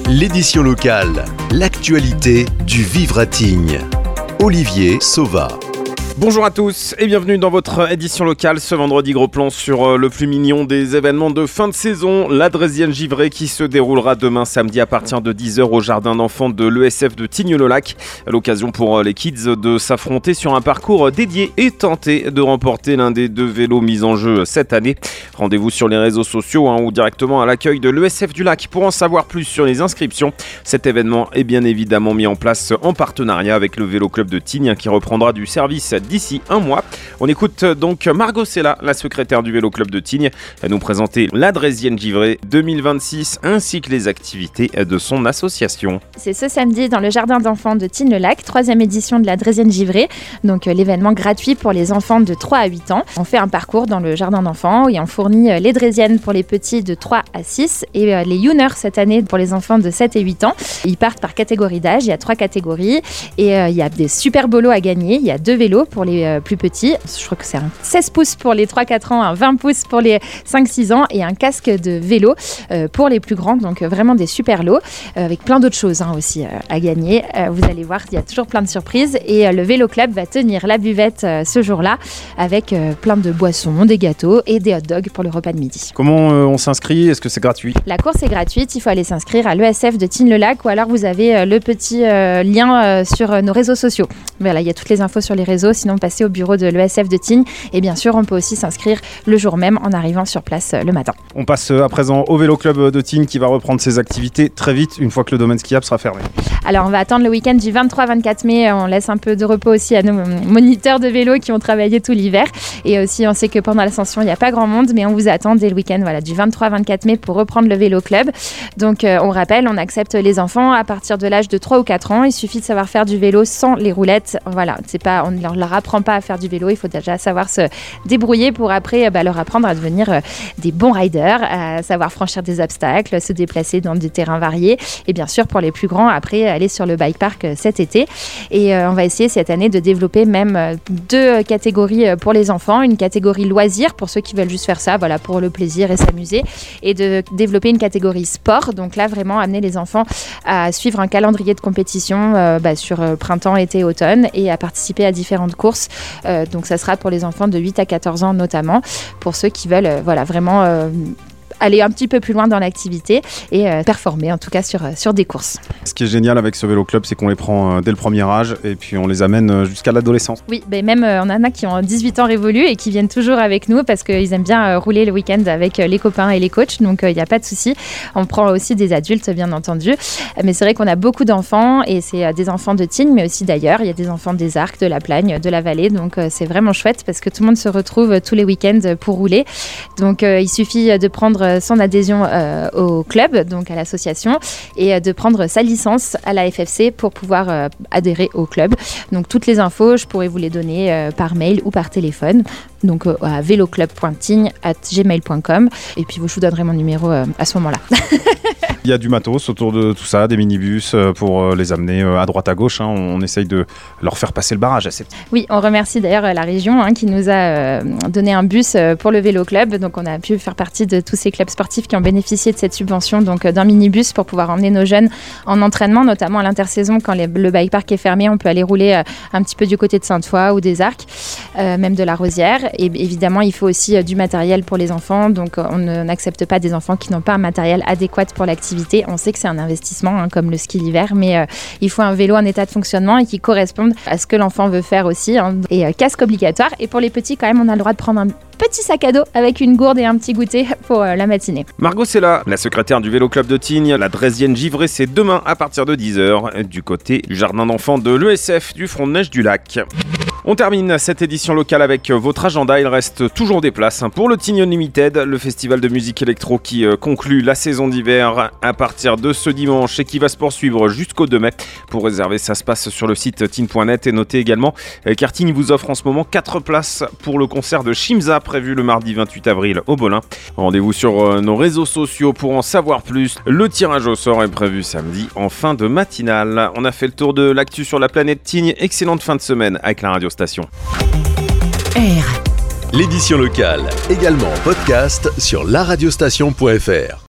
L'édition locale, l'actualité du vivre à Tignes. Olivier Sauva. Bonjour à tous et bienvenue dans votre édition locale. Ce vendredi, gros plan sur le plus mignon des événements de fin de saison, la Draisienne Givrée qui se déroulera demain samedi à partir de 10h au jardin d'enfants de l'ESF de Tignes-le-Lac. L'occasion pour les kids de s'affronter sur un parcours dédié et tenter de remporter l'un des 2 vélos mis en jeu cette année. Rendez-vous sur les réseaux sociaux ou directement à l'accueil de l'ESF du Lac pour en savoir plus sur les inscriptions. Cet événement est bien évidemment mis en place en partenariat avec le Vélo Club de Tignes qui reprendra du service d'ici un mois. On écoute donc Margot Sella, la secrétaire du Vélo Club de Tignes, nous présenter la Draisienne Givrée 2026 ainsi que les activités de son association. C'est ce samedi dans le jardin d'enfants de Tignes-le-Lac, 3e édition de la Draisienne Givrée, donc l'événement gratuit pour les enfants de 3 à 8 ans. On fait un parcours dans le jardin d'enfants et on fournit les Draisiennes pour les petits de 3 à 6 et les Youners cette année pour les enfants de 7 et 8 ans. Ils partent par catégorie d'âge, il y a 3 catégories et il y a des super bolos à gagner. Il y a 2 vélos pour les plus petits, je crois que c'est un 16 pouces pour les 3-4 ans, un 20 pouces pour les 5-6 ans et un casque de vélo pour les plus grands, donc vraiment des super lots avec plein d'autres choses aussi à gagner. Vous allez voir, il y a toujours plein de surprises et le Vélo Club va tenir la buvette ce jour-là avec plein de boissons, des gâteaux et des hot dogs pour le repas de midi. Comment on s'inscrit ? Est-ce que c'est gratuit ? La course est gratuite, il faut aller s'inscrire à l'ESF de Tignes-le-Lac ou alors vous avez le petit lien sur nos réseaux sociaux. Voilà, il y a toutes les infos sur les réseaux, sinon passez au bureau de l'ESF de Tignes et bien sûr on peut aussi s'inscrire le jour même en arrivant sur place le matin. On passe à présent au Vélo Club de Tignes qui va reprendre ses activités très vite une fois que le domaine skiable sera fermé. Alors on va attendre le week-end du 23-24 mai, on laisse un peu de repos aussi à nos moniteurs de vélo qui ont travaillé tout l'hiver et aussi on sait que pendant l'ascension il n'y a pas grand monde mais on vous attend dès le week-end du 23-24 mai pour reprendre le Vélo Club. Donc on rappelle, on accepte les enfants à partir de l'âge de 3 ou 4 ans, il suffit de savoir faire du vélo sans les roulettes, voilà, on ne leur apprend pas à faire du vélo, il faut déjà savoir se débrouiller pour après leur apprendre à devenir des bons riders, à savoir franchir des obstacles, se déplacer dans des terrains variés et bien sûr pour les plus grands après aller sur le bike park cet été et on va essayer cette année de développer même 2 catégories pour les enfants, une catégorie loisirs pour ceux qui veulent juste faire ça pour le plaisir et s'amuser et de développer une catégorie sport, donc là vraiment amener les enfants à suivre un calendrier de compétition sur printemps, été, automne et à participer à différentes courses, donc ça sera pour les enfants de 8 à 14 ans notamment, pour ceux qui veulent vraiment aller un petit peu plus loin dans l'activité et performer en tout cas sur des courses. Ce qui est génial avec ce Vélo Club, c'est qu'on les prend dès le premier âge et puis on les amène jusqu'à l'adolescence. Oui, même on en a qui ont 18 ans révolus et qui viennent toujours avec nous parce qu'ils aiment bien rouler le week-end avec les copains et les coachs, donc il n'y a pas de souci. On prend aussi des adultes bien entendu, mais c'est vrai qu'on a beaucoup d'enfants et c'est des enfants de Tignes mais aussi d'ailleurs, il y a des enfants des Arcs, de la Plagne, de la Vallée, donc c'est vraiment chouette parce que tout le monde se retrouve tous les week-ends pour rouler. Donc il suffit de prendre son adhésion au club, donc à l'association, et de prendre sa licence à la FFC pour pouvoir adhérer au club. Donc toutes les infos, je pourrais vous les donner par mail ou par téléphone, donc à veloclub.tignes@gmail.com et puis je vous donnerai mon numéro à ce moment-là. Il y a du matos autour de tout ça, des minibus pour les amener à droite à gauche. On essaye de leur faire passer le barrage. Oui, on remercie d'ailleurs la région qui nous a donné un bus pour le Vélo Club. Donc on a pu faire partie de tous ces clubs sportifs qui ont bénéficié de cette subvention, donc d'un minibus pour pouvoir emmener nos jeunes en entraînement, notamment à l'intersaison quand le bike park est fermé. On peut aller rouler un petit peu du côté de Sainte-Foy ou des Arcs, même de la Rosière. Et évidemment, il faut aussi du matériel pour les enfants. Donc on n'accepte pas des enfants qui n'ont pas un matériel adéquat pour l'activité. On sait que c'est un investissement comme le ski l'hiver, mais il faut un vélo en état de fonctionnement et qui corresponde à ce que l'enfant veut faire aussi. Et casque obligatoire. Et pour les petits, quand même, on a le droit de prendre un petit sac à dos avec une gourde et un petit goûter pour la matinée. Margot Sella, la secrétaire du Vélo Club de Tignes, la Draisienne Givrée, c'est demain à partir de 10h du côté du jardin d'enfants de l'ESF du Front de Neige du Lac. On termine cette édition locale avec votre agenda. Il reste toujours des places pour le Tignes Unlimited, le festival de musique électro qui conclut la saison d'hiver à partir de ce dimanche et qui va se poursuivre jusqu'au 2 mai. Pour réserver, ça se passe sur le site tignes.net et notez également car Tignes vous offre en ce moment 4 places pour le concert de Shimza prévu le mardi 28 avril au Bolin. Rendez-vous sur nos réseaux sociaux pour en savoir plus. Le tirage au sort est prévu samedi en fin de matinale. On a fait le tour de l'actu sur la planète Tignes. Excellente fin de semaine avec la radio station. L'édition locale, également en podcast sur laradiostation.fr.